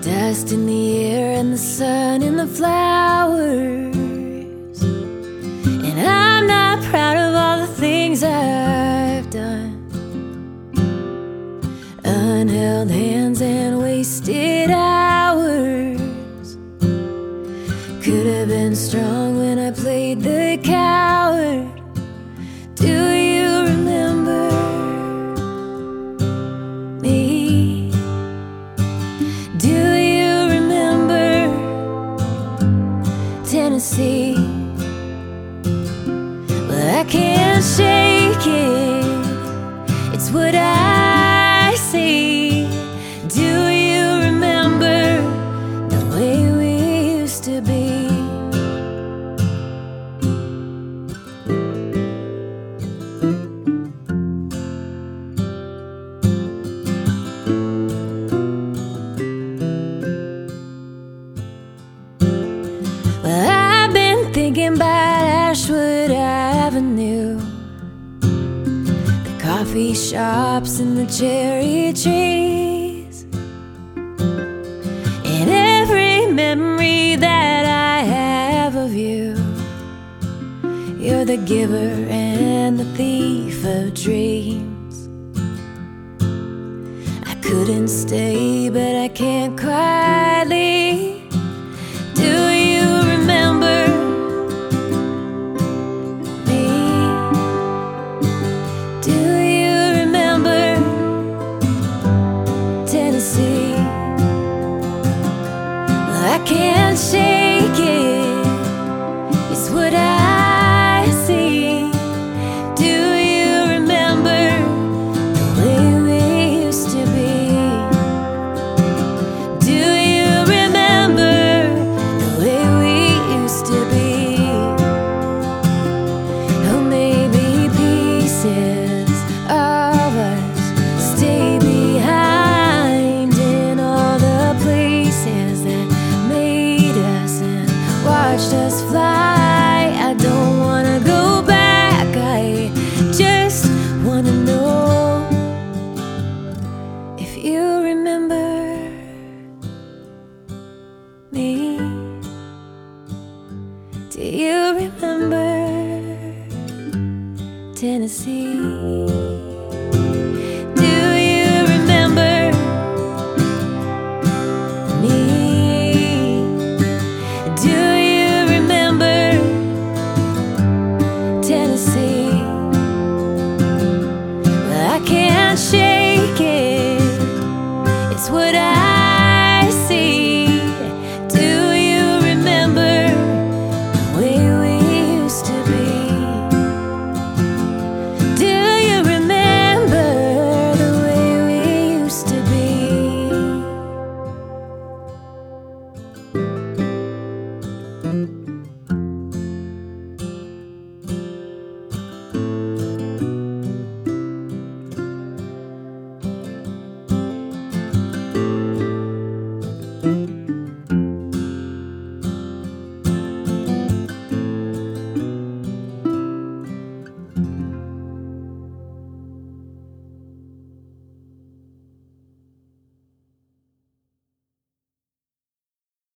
dust in the air and the sun in the flowers. And I'm not proud of all the things I've done. Unheld hands and wasted hours. Could have been strong when I played the coward. Do you remember me? Do you remember Tennessee? Well, I can't shake it, it's what I see. Do you remember the way we used to be? Well, I've been thinking about Ashwood Avenue, the coffee shops and the cherry trees, and every memory that I have of you. You're the giver and the thief of dreams. I couldn't stay, but I can't quite leave. Do you remember me? Do you remember Tennessee? Well, I can't shake it, it's what I see. Do you remember the way we used to be? Do you remember the way we used to be? Oh, maybe pieces of us stay behind in all the places that made us and watched us fly. I don't wanna go back, I just wanna know if you remember me. Do you remember Tennessee?